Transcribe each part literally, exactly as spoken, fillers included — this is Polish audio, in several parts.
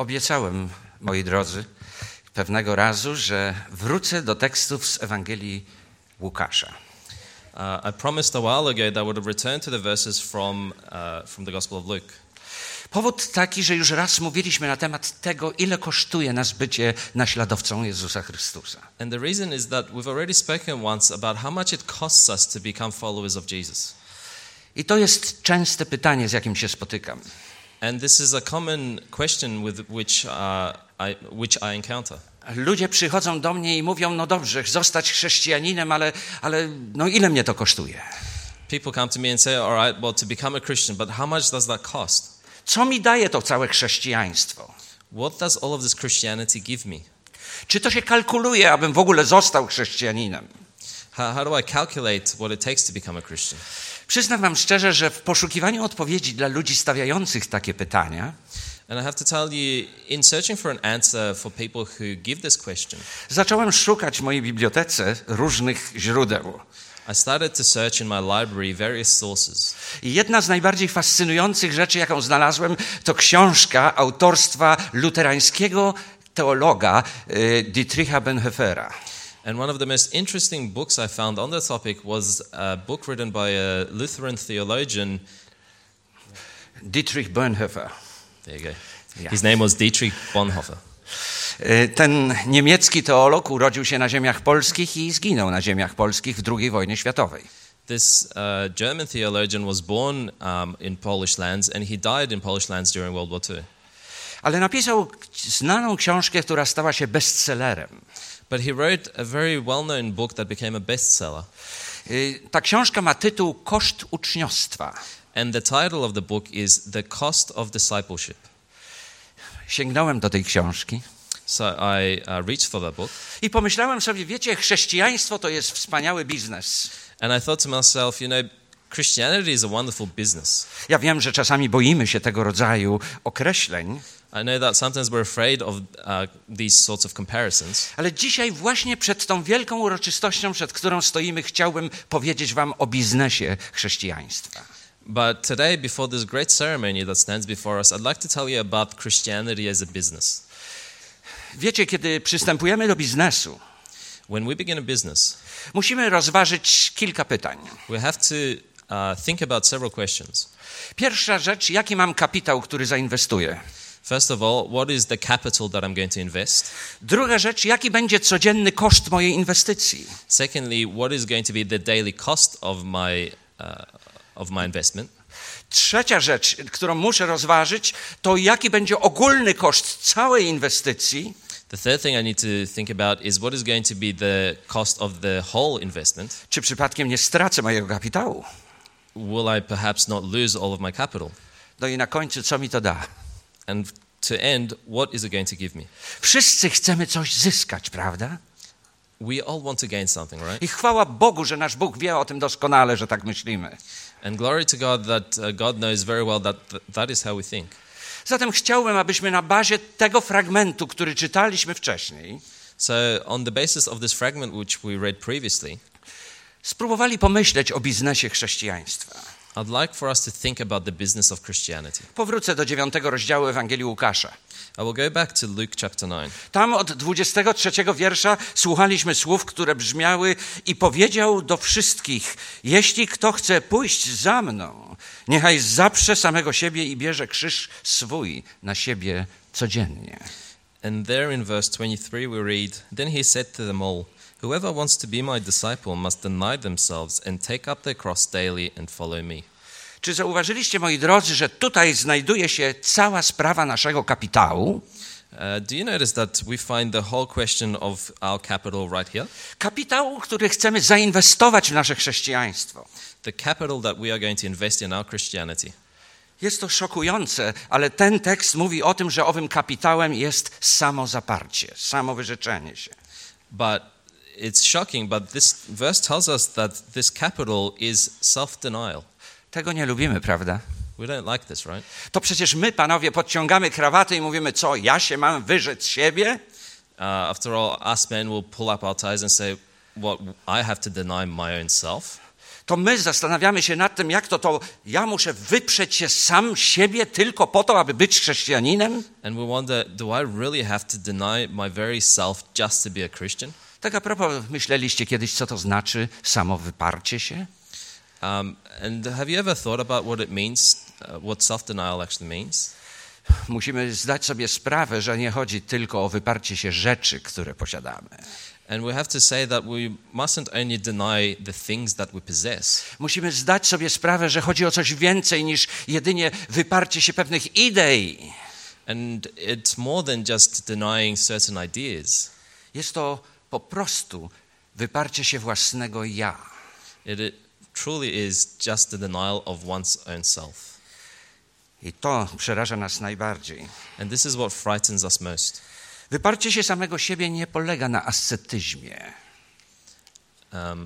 Obiecałem, moi drodzy, pewnego razu, że wrócę do tekstów z Ewangelii Łukasza. Uh, I promised a while ago that I would return to the verses from uh, from the Gospel of Luke. Powód taki, że już raz mówiliśmy na temat tego, ile kosztuje nas bycie naśladowcą Jezusa Chrystusa. And the reason is that we've already spoken once about how much it costs us to become followers of Jesus. I to jest częste pytanie, z jakim się spotykam. And this is a common question with which uh, I which I encounter. Ludzie przychodzą do mnie i mówią, no dobrze, zostać chrześcijaninem, ale, ale no ile mnie to kosztuje? People come to me and say, all right, well, to become a Christian, but how much does that cost? Co mi daje to całe chrześcijaństwo? What does all of this Christianity give me? Czy to się kalkuluje, abym w ogóle został chrześcijaninem? How, how do I calculate what it takes to become a Christian? Przyznam wam szczerze, że w poszukiwaniu odpowiedzi dla ludzi stawiających takie pytania, And I have to tell you, in searching for an answer for people who give this question, zacząłem szukać w mojej bibliotece różnych źródeł. I started to search in my library various sources. I jedna z najbardziej fascynujących rzeczy, jaką znalazłem, to książka autorstwa luterańskiego teologa y, Dietricha Bonhoeffera. And one of the most interesting books I found on the topic was a book written by a Lutheran theologian. Dietrich Bonhoeffer. There you go. Yeah. His name was Dietrich Bonhoeffer. Ten niemiecki teolog urodził się na ziemiach polskich i zginął na ziemiach polskich w drugiej wojnie światowej. This uh, German theologian was born um, in Polish lands and he died in Polish lands during World War Two. Ale napisał znaną książkę, która stała się bestsellerem. But he wrote a very well-known book that became a bestseller. Ta książka ma tytuł Koszt uczniostwa. And the title of the book is The Cost of Discipleship. Sięgnąłem do tej książki. So I uh, reached for that book. I pomyślałem sobie, wiecie, chrześcijaństwo to jest wspaniały biznes. And I thought to myself, you know, Christianity is a wonderful business. Ja wiem, że czasami boimy się tego rodzaju określeń. I know that sometimes we're afraid of uh, these sorts of comparisons. Ale dzisiaj właśnie przed tą wielką uroczystością, przed którą stoimy, chciałbym powiedzieć wam o biznesie chrześcijaństwa. But today, before this great ceremony that stands before us, I'd like to tell you about Christianity as a business. Wiecie, kiedy przystępujemy do biznesu, When we begin a business, musimy rozważyć kilka pytań. we have to uh, think about several questions. Pierwsza rzecz, jaki mam kapitał, który zainwestuję? First of all, what is the capital that I'm going to invest? Druga rzecz, jaki będzie codzienny koszt mojej inwestycji? Secondly, what is going to be the daily cost of my uh, of my investment? Trzecia rzecz, którą muszę rozważyć, to jaki będzie ogólny koszt całej inwestycji? The third thing I need to think about is what is going to be the cost of the whole investment. Czy przypadkiem nie stracę mojego kapitału? Will I perhaps not lose all of my capital? No i na końcu, co mi to da? And to end, what is it going to give me? Wszyscy chcemy coś zyskać, prawda? We all want to gain something, right? I chwała Bogu, że nasz Bóg wie o tym doskonale, że tak myślimy. And glory to God that uh, God knows very well that th- that is how we think. Zatem chciałbym, abyśmy na bazie tego fragmentu, który czytaliśmy wcześniej, So on the basis of this fragment which we read previously, spróbowali pomyśleć o biznesie chrześcijaństwa. I'd like for us to think about the business of Christianity. Powrócę do dziewiątego rozdziału Ewangelii Łukasza. I will go back to Luke chapter nine. Tam od dwudziestego trzeciego wiersza słuchaliśmy słów, które brzmiały: i powiedział do wszystkich, jeśli kto chce pójść za mną, niechaj zaprze samego siebie i bierze krzyż swój na siebie codziennie. And there in verse twenty-three we read, Then he said to them all, whoever wants to be my disciple must deny themselves and take up their cross daily and follow me. Czy zauważyliście, moi drodzy, że tutaj znajduje się cała sprawa naszego kapitału? Uh, do you notice that we find the whole question of our capital right here? Kapitału, który chcemy zainwestować w nasze chrześcijaństwo. The capital that we are going to invest in our Christianity. Jest to szokujące, ale ten tekst mówi o tym, że owym kapitałem jest samozaparcie, samowyrzeczenie się. But it's shocking, but this verse tells us that this capital is self-denial. Tego nie lubimy, prawda? We don't like this, right? To przecież my, panowie, podciągamy krawaty i mówimy, co, ja się mam wyrzec siebie? Uh, after all, us men will pull up our ties and say, what, I have to deny my own self. to my zastanawiamy się nad tym, jak to, to ja muszę wyprzeć się sam siebie tylko po to, aby być chrześcijaninem? And we wonder, do I really have to deny my very self just to be a Christian? Tak a propos, myśleliście kiedyś, co to znaczy samo wyparcie się? Um, and have you ever thought about what it means, uh, what self-denial actually means? Musimy zdać sobie sprawę, że nie chodzi tylko o wyparcie się rzeczy, które posiadamy. And we have to say that we mustn't only deny the things that we possess. Musimy zdać sobie sprawę, że chodzi o coś więcej niż jedynie wyparcie się pewnych idei. And it's more than just denying certain ideas. Jest to po prostu wyparcie się własnego ja. It, it truly is just the denial of one's own self. I to przeraża nas najbardziej. And this is what frightens us most. Wyparcie się samego siebie nie polega na ascetyzmie. Um,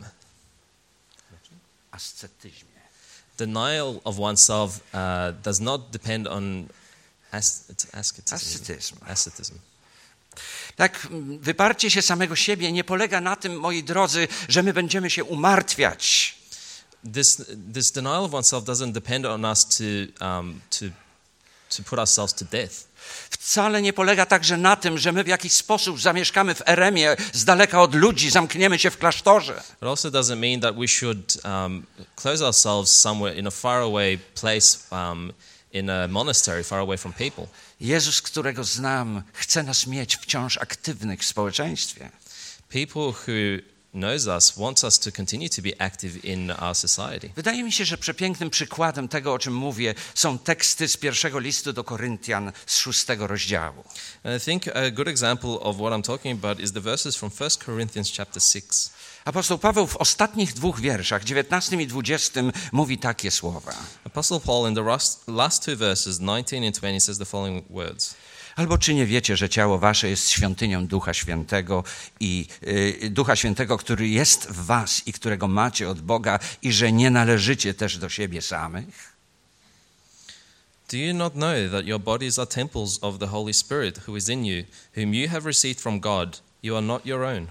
Ascetyzmie. denial of oneself uh, does not depend on as, it's asceticism. Ascetyzm. Asceticism. Tak, wyparcie się samego siebie nie polega na tym, moi drodzy, że my będziemy się umartwiać. This this denial of oneself doesn't depend on us to um, to to put ourselves to death. Wcale nie polega także na tym, że my w jakiś sposób zamieszkamy w eremie, z daleka od ludzi, zamkniemy się w klasztorze. It also doesn't mean that we should um, close ourselves somewhere in a faraway place, um, in a monastery, far away from people. Jezus, którego znam, chce nas mieć wciąż aktywnych w społeczeństwie. People who knows us wants us to continue to be active in our society. Wydaje mi się, że przepięknym przykładem tego, o czym mówię, są teksty z pierwszego listu do Koryntian z szóstego rozdziału. And I think a good example of what I'm talking about is the verses from First Corinthians chapter six. Apostoł Paweł w ostatnich dwóch wierszach, dziewiętnastym i dwudziestym, mówi takie słowa. Apostle Paul in the last, last two verses, nineteen and twenty, says the following words. Albo czy nie wiecie, że ciało wasze jest świątynią Ducha Świętego i y, Ducha Świętego, który jest w was i którego macie od Boga i że nie należycie też do siebie samych? Do you not know that your bodies are temples of the Holy Spirit who is in you, whom you have received from God? You are not your own.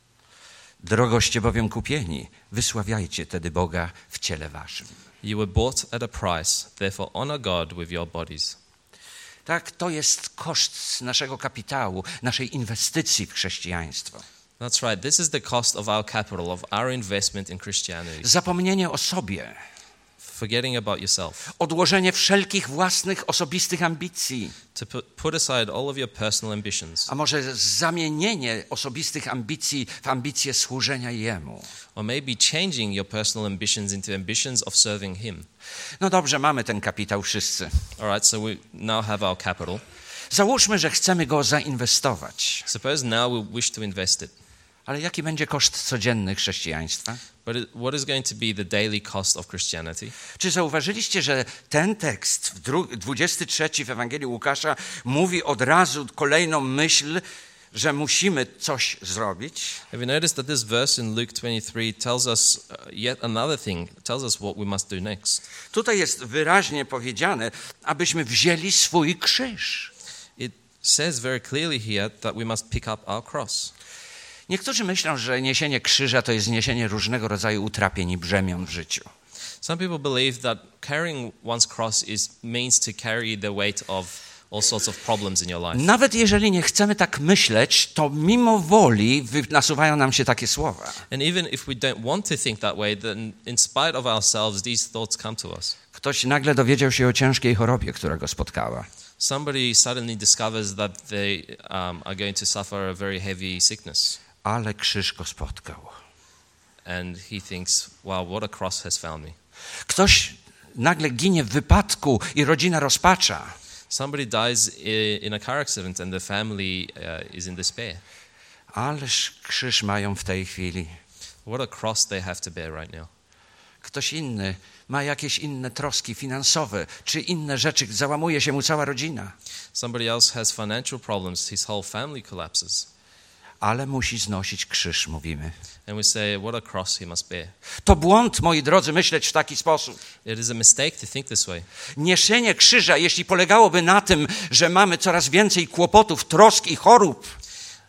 Drogoście bowiem kupieni, wysławiajcie tedy Boga w ciele waszym. You were bought at a price, therefore honor God with your bodies. Tak, to jest koszt naszego kapitału, naszej inwestycji w chrześcijaństwo. That's right. This is the cost of our capital, of our investment in Christianity. Zapomnienie o sobie. Forgetting about yourself. Odłożenie wszelkich własnych osobistych ambicji. To put, put aside all of your personal ambitions. A może zamienienie osobistych ambicji w ambicje służenia Jemu. Or maybe changing your personal ambitions into ambitions of serving Him. No dobrze, mamy ten kapitał wszyscy. All right, so we now have our capital. Załóżmy, że chcemy go zainwestować. Suppose now we wish to invest it. Ale jaki będzie koszt codzienny chrześcijaństwa? But it, what is going to be the daily cost of Christianity? Czy zauważyliście, że ten tekst, dwudziesty trzeci w Ewangelii Łukasza, mówi od razu kolejną myśl, że musimy coś zrobić? Have you noticed that this verse in Luke twenty-three tells us uh, yet another thing, tells us what we must do next? Tutaj jest wyraźnie powiedziane, abyśmy wzięli swój krzyż. It says very clearly here that we must pick up our cross. Niektórzy myślą, że niesienie krzyża to jest niesienie różnego rodzaju utrapień i brzemion w życiu. Some people believe that carrying one's cross is means to carry the weight of all sorts of problems in your life. Nawet jeżeli nie chcemy tak myśleć, to mimo woli nasuwają nam się takie słowa. And even if we don't want to think that way, then in spite of ourselves, these thoughts come to us. Ktoś nagle dowiedział się o ciężkiej chorobie, która go spotkała. Somebody suddenly discovers that they um, are going to suffer a very heavy sickness. Ale krzyż go spotkał. And he thinks, wow, what a cross has found me. Ktoś nagle ginie w wypadku i rodzina rozpacza. Somebody dies in a car accident and the family uh, is in despair. Ależ krzyż mają w tej chwili. What a cross they have to bear right now. Ktoś inny ma jakieś inne troski finansowe, czy inne rzeczy, załamuje się mu cała rodzina. Somebody else has financial problems, his whole family collapses. Ale musi znosić krzyż, mówimy. And we say, what a cross he must bear. To błąd, moi drodzy, myśleć w taki sposób. It is a mistake to think this way. Niesienie krzyża, jeśli polegałoby na tym, że mamy coraz więcej kłopotów, trosk i chorób,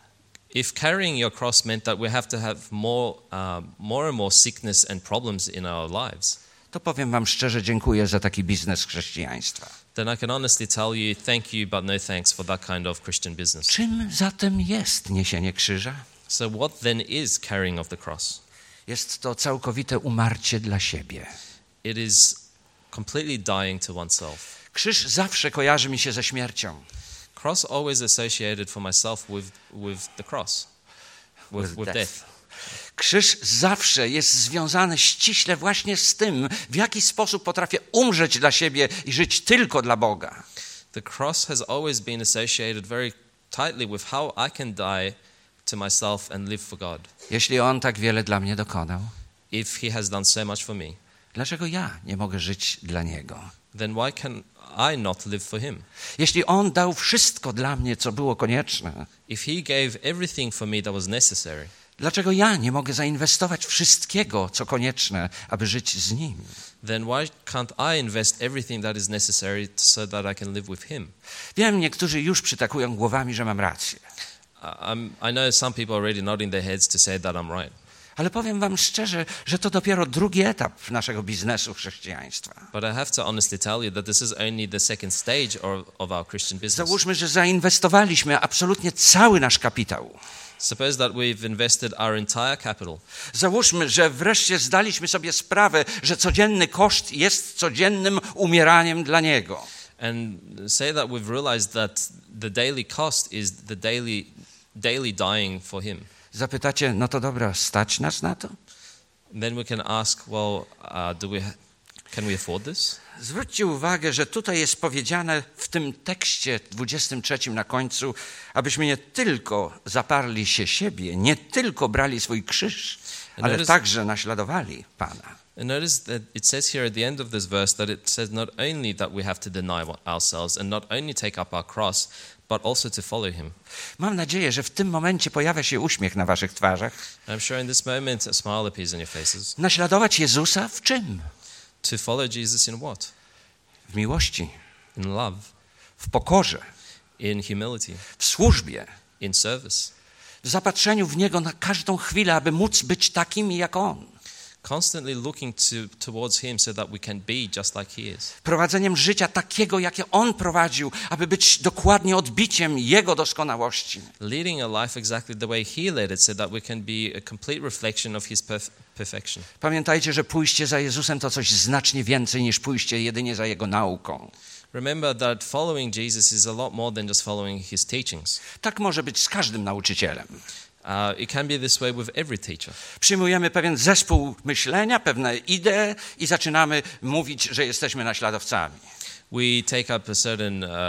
If carrying your cross meant that we have to have more, uh, more and more sickness and problems in our lives, to powiem wam szczerze, dziękuję za taki biznes chrześcijaństwa. then I can honestly tell you, thank you, but no thanks for that kind of Christian business. Czym zatem jest niesienie krzyża? So what then is carrying of the cross? Jest to całkowite umarcie dla siebie. It is completely dying to oneself. Krzyż zawsze kojarzy mi się ze śmiercią. Cross always associated for myself with, with the cross, with, With with death. death. Krzyż zawsze jest związany ściśle właśnie z tym, w jaki sposób potrafię umrzeć dla siebie i żyć tylko dla Boga. The cross has always been associated very tightly with how I can die to myself and live for God. Jeśli On tak wiele dla mnie dokonał, If he has done so much for me, dlaczego ja nie mogę żyć dla Niego? then why can I not live for him? Jeśli On dał wszystko dla mnie, co było konieczne, If he gave everything for me that was necessary, dlaczego ja nie mogę zainwestować wszystkiego, co konieczne, aby żyć z Nim? then why can't I invest everything that is necessary so that I can live with him? Wiem, niektórzy już przytakują głowami, że mam rację. I- I'm, I know some people are already nodding their heads to say that I'm right. Ale powiem wam szczerze, że to dopiero drugi etap naszego biznesu chrześcijaństwa. But I have to honestly tell you that this is only the second stage of, of our Christian business. Załóżmy, że zainwestowaliśmy absolutnie cały nasz kapitał. Suppose that we've invested our entire capital. Załóżmy, że wreszcie zdaliśmy sobie sprawę, że codzienny koszt jest codziennym umieraniem dla Niego. And say that we've realized that the daily cost is the daily, daily dying for him. Zapytacie, no to dobra, stać nas na to? Then we can ask, well, uh, do we, can we afford this? Zwróćcie uwagę, że tutaj jest powiedziane w tym tekście dwudziestym trzecim na końcu, abyśmy nie tylko zaparli się siebie, nie tylko brali swój krzyż, ale notice- także naśladowali Pana. And notice that it says here at the end of this verse that it says not only that we have to deny ourselves and not only take up our cross, but also to follow him. Mam nadzieję, że w tym momencie pojawia się uśmiech na waszych twarzach. I'm sure in this moment a smile appears on your faces. Naśladować Jezusa w czym? To follow Jesus in what? W miłości, In love, w pokorze, in humility, w służbie, in service, w zapatrzeniu w Niego na każdą chwilę, aby móc być takimi jak On. constantly looking to, towards him so that we can be just like he is. Prowadzeniem życia takiego, jakie On prowadził, aby być dokładnie odbiciem Jego doskonałości. Leading a life exactly the way he led it so that we can be a complete reflection of his perf- perfection. Pamiętajcie, że pójście za Jezusem to coś znacznie więcej niż pójście jedynie za Jego nauką. Remember that following Jesus is a lot more than just following his teachings. Tak może być z każdym nauczycielem. Uh, it can be this way with every teacher. Przyjmujemy pewien zespół myślenia, pewne idee i zaczynamy mówić, że jesteśmy naśladowcami. We take up a certain uh,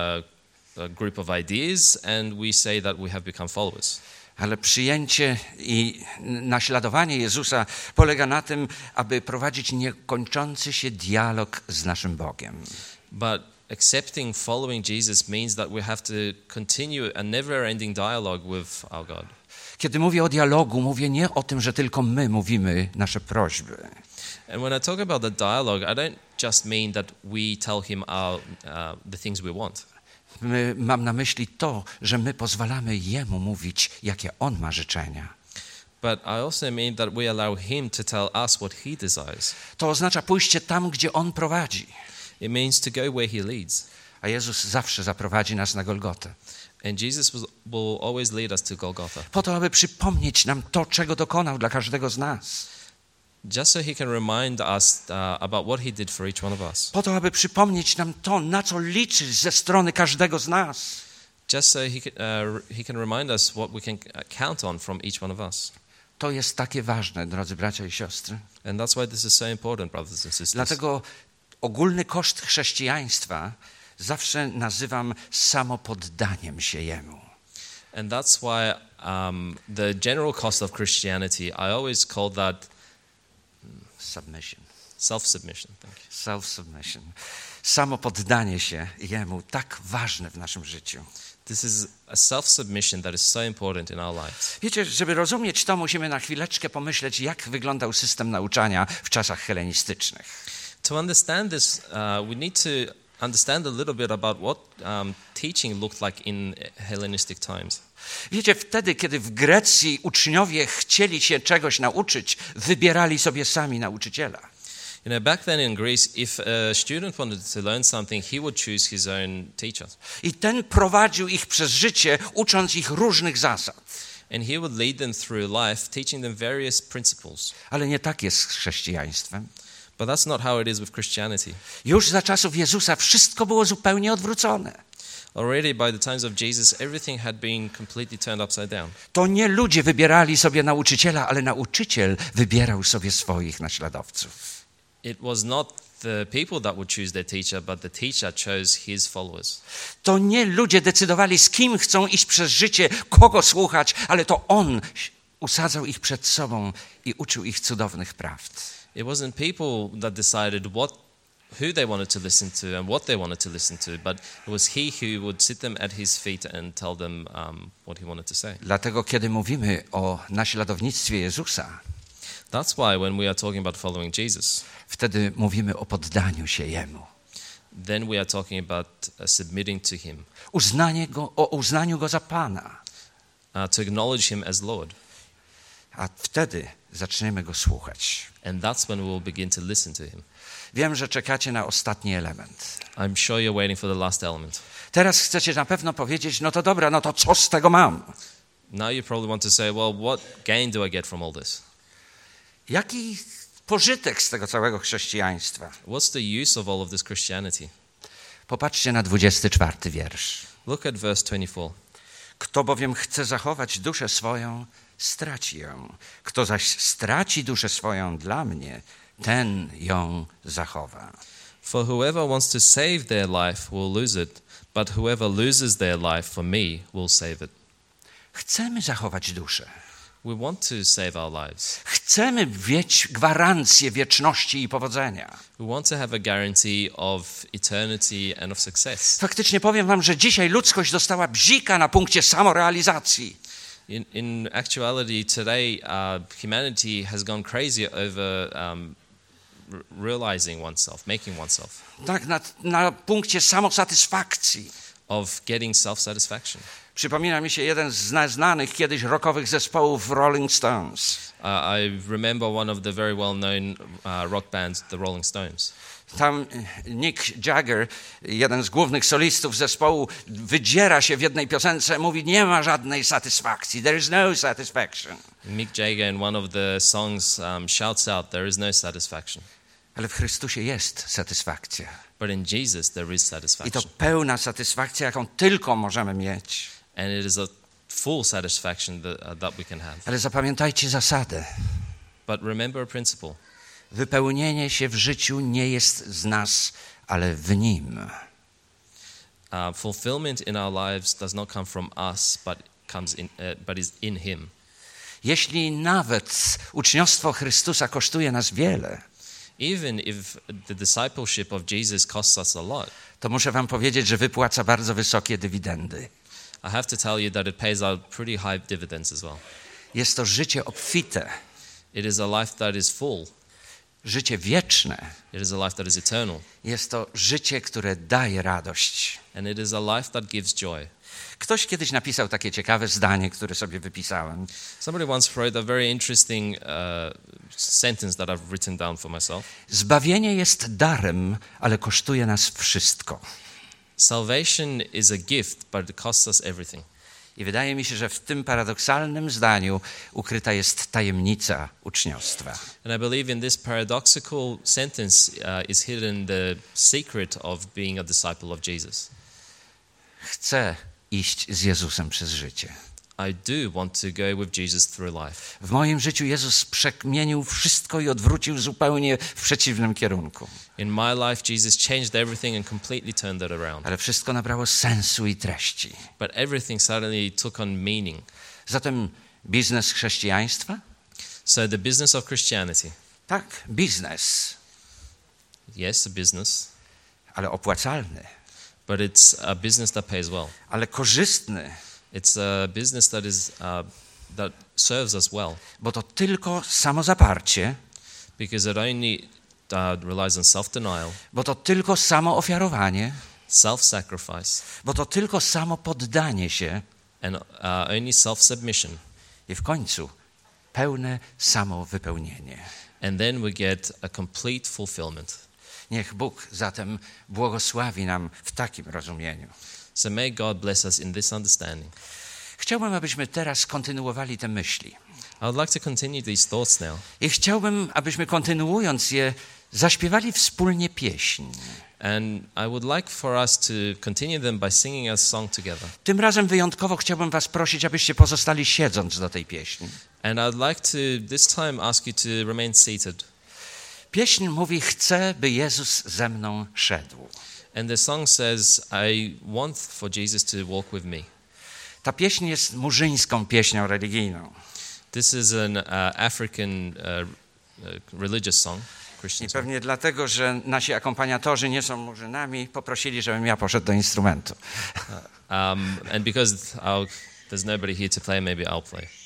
a group of ideas and we say that we have become followers. Ale przyjęcie i naśladowanie Jezusa polega na tym, aby prowadzić niekończący się dialog z naszym Bogiem. But accepting following Jesus means that we have to continue a never-ending dialogue with our God. Kiedy mówię o dialogu, mówię nie o tym, że tylko my mówimy nasze prośby. And when I talk about the dialogue, I don't just mean that we tell him our, uh, the things we want. My, mam na myśli to, że my pozwalamy Jemu mówić, jakie On ma życzenia. But I also mean that we allow him to tell us what he desires. To oznacza pójście tam, gdzie On prowadzi. It means to go where he leads. A Jezus zawsze zaprowadzi nas na Golgotę. And Jesus will, will always lead us to Golgotha. Po to, aby przypomnieć nam to, czego dokonał dla każdego z nas. Just so he can remind us uh, about what he did for each one of us. Po to, aby przypomnieć nam to, na co liczy ze strony każdego z nas. Just so he can, uh, he can remind us what we can count on from each one of us. To jest takie ważne, drodzy bracia i siostry. And that's why this is so important, brothers and sisters. Dlatego ogólny koszt chrześcijaństwa zawsze nazywam samopoddaniem się Jemu. And that's why um, the general cost of Christianity, I always call that Submission. self-submission. Thank you. Self-submission. Samopoddanie się Jemu, tak ważne w naszym życiu. This is a self-submission that is so important in our lives. Wiecie, żeby rozumieć to, musimy na chwileczkę pomyśleć, jak wyglądał system nauczania w czasach helenistycznych. To understand this, uh, we need to understand a little bit about what um, teaching looked like in Hellenistic times. Wiecie, wtedy, kiedy w Grecji uczniowie chcieli się czegoś nauczyć, wybierali sobie sami nauczyciela. You know, back then in Greece, if a student wanted to learn something, he would choose his own teacher. I ten prowadził ich przez życie, ucząc ich różnych zasad. And he would lead them through life, teaching them various principles. Ale nie tak jest z chrześcijaństwem. But that's not how it is with Christianity. Już za czasów Jezusa wszystko było zupełnie odwrócone. Already by the times of Jesus, everything had been completely turned upside down. To nie ludzie wybierali sobie nauczyciela, ale nauczyciel wybierał sobie swoich naśladowców. It was not the people that would choose their teacher, but the teacher chose his followers. To nie ludzie decydowali, z kim chcą iść przez życie, kogo słuchać, ale to on usadzał ich przed sobą i uczył ich cudownych prawd. It wasn't people that decided what, who they wanted to listen to and what they wanted to listen to, but it was he who would sit them at his feet and tell them um, what he wanted to say. Dlatego, kiedy mówimy o naśladownictwie Jezusa, That's why when we are talking about following Jesus, wtedy mówimy o poddaniu się Jemu. then we are talking about uh, submitting to him, Uznanie go, o uznaniu Go za Pana. uh, to acknowledge him as Lord. A wtedy zaczniemy Go słuchać. And that's when we will begin to listen to him. Wiem, że czekacie na ostatni element. I'm sure you're waiting for the last element. Teraz chcecie na pewno powiedzieć, no to dobra, no to co z tego mam? Now you probably want to say, well, what gain do I get from all this? Jaki pożytek z tego całego chrześcijaństwa? What's the use of all of this Christianity? Popatrzcie na dwudziesty czwarty wiersz. Look at verse twenty-four. Kto bowiem chce zachować duszę swoją, straci ją. Kto zaś straci duszę swoją dla mnie, ten ją zachowa. For whoever wants to save their life will lose it, but whoever loses their life for me will save it. Chcemy zachować duszę. We want to save our lives. Chcemy mieć gwarancję wieczności i powodzenia. We want to have a guarantee of eternity and of success. Faktycznie powiem wam, że dzisiaj ludzkość dostała bzika na punkcie samorealizacji. In, in actuality, today uh, humanity has gone crazy over um, r- realizing oneself, making oneself, Tak, na, na punkcie samosatysfakcji. of getting self-satisfaction. Przypomina mi się jeden z zna- znanych kiedyś rockowych zespołów Rolling Stones. Uh, I remember one of the very well-known uh, rock bands, the Rolling Stones. Tam Mick Jagger, jeden z głównych solistów zespołu, wydziera się w jednej piosence, mówi, nie ma żadnej satysfakcji, there is no satisfaction. Mick Jagger in one of the songs um, shouts out, there is no satisfaction. Ale w Chrystusie jest satysfakcja. But in Jesus there is I to satisfaction. pełna satysfakcja, jaką tylko możemy mieć. And it is a full satisfaction that, uh, that we can have. Ale zapamiętajcie zasadę. But remember a principle. Wypełnienie się w życiu nie jest z nas, ale w Nim. Uh, fulfillment in our lives does not come from us, but comes in, uh, but is in Him. Jeśli nawet uczniostwo Chrystusa kosztuje nas wiele, Even if the discipleship of Jesus costs us a lot, to muszę wam powiedzieć, że wypłaca bardzo wysokie dywidendy. I have to tell you that it pays out pretty high dividends as well. Jest to życie obfite, It is a life that is full. życie wieczne. It is a life that is eternal. Jest to życie, które daje radość. And it is a life that gives joy. Ktoś kiedyś napisał takie ciekawe zdanie, które sobie wypisałem. Somebody once wrote a very interesting uh, sentence that I've written down for myself. Zbawienie jest darem, ale kosztuje nas wszystko. Salvation is a gift, but it costs us everything. I wydaje mi się, że w tym paradoksalnym zdaniu ukryta jest tajemnica uczniostwa. And I believe in this paradoxical sentence uh, is hidden the secret of being a disciple of Jesus. Chcę iść z Jezusem przez życie. I do want to go with Jesus through life. W moim życiu Jezus przemienił wszystko i odwrócił zupełnie w przeciwnym kierunku. In my life, Jesus changed everything and completely turned it around. Ale wszystko nabrało sensu i treści. But everything suddenly took on meaning. Zatem biznes chrześcijaństwa? So the business of Christianity, Tak, biznes, yes, a business, ale opłacalny, but it's a business that pays well. ale korzystny, It's a business that is uh, that serves us well, bo to tylko samozaparcie because it only uh, relies on self-denial, bo to tylko samo ofiarowanie, self-sacrifice, bo to tylko samo poddanie się and uh, only self-submission. i w końcu pełne samowypełnienie. And then we get a complete fulfillment. Niech Bóg zatem błogosławi nam w takim rozumieniu. So may God bless us in this understanding. Chciałbym, abyśmy teraz kontynuowali te myśli. I would like to continue these thoughts now. I chciałbym, abyśmy kontynuując je, zaśpiewali wspólnie pieśń. And I would like for us to continue them by singing a song together. Tym razem wyjątkowo chciałbym was prosić, abyście pozostali siedząc do tej pieśni. And I'd like to this time ask you to remain seated. Pieśń mówi, chcę, by Jezus ze mną szedł. And the song says, I want for Jesus to walk with me. Ta pieśń jest murzyńską pieśnią religijną. This is an uh, African uh, uh, religious song, Christian I song. pewnie dlatego, że nasi akompaniatorzy nie są murzynami, poprosili, żebym ja poszedł do instrumentu. Um, and because I'll, there's nobody here to play, maybe I'll play.